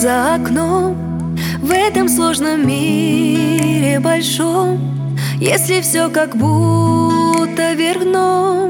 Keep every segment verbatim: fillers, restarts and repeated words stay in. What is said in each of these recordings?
за окном, в этом сложном мире большом, если все как будто вверх дном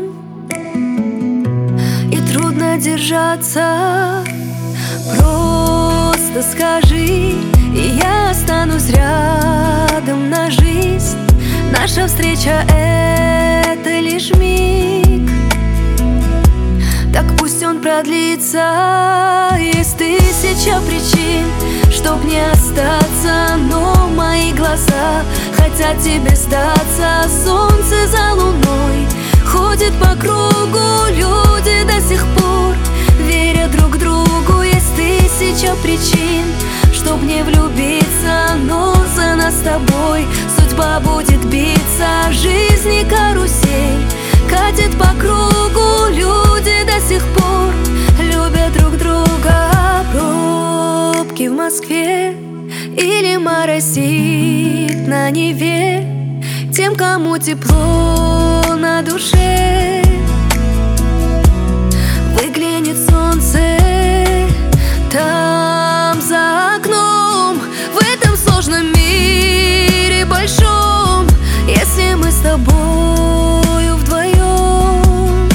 и трудно держаться, просто скажи, и я останусь рядом на жизнь. Наша встреча — это лишь миг, так пусть он продлится. Есть тысяча причин, чтоб не остаться, но мои глаза хотят тебе сдаться. Солнце за луной ходит по кругу, люди до сих пор верят друг другу. Есть тысяча причин, чтоб не влюбиться, но за нас с тобой судьба будет биться. Жизнь карусель катит по кругу, люди до сих пор любят друг друга. Пробки в Москве или моросит на Неве, тем, кому тепло на душе, выглянет солнце там за окном, в этом сложном мире большом, если мы с тобою вдвоем.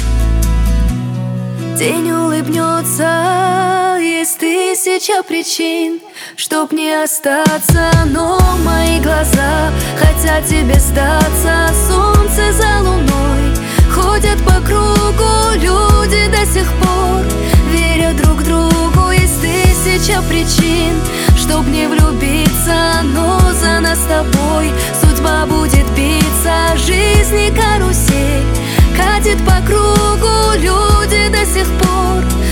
День улыбнется, есть тысяча причин, чтоб не остаться, но мои глаза хотят тебе сдаться. Солнце за луной ходят по кругу, люди до сих пор верят друг другу. Есть тысяча причин, чтоб не влюбиться, но за нас с тобой судьба будет биться. Жизнь карусель катит по кругу, люди до сих пор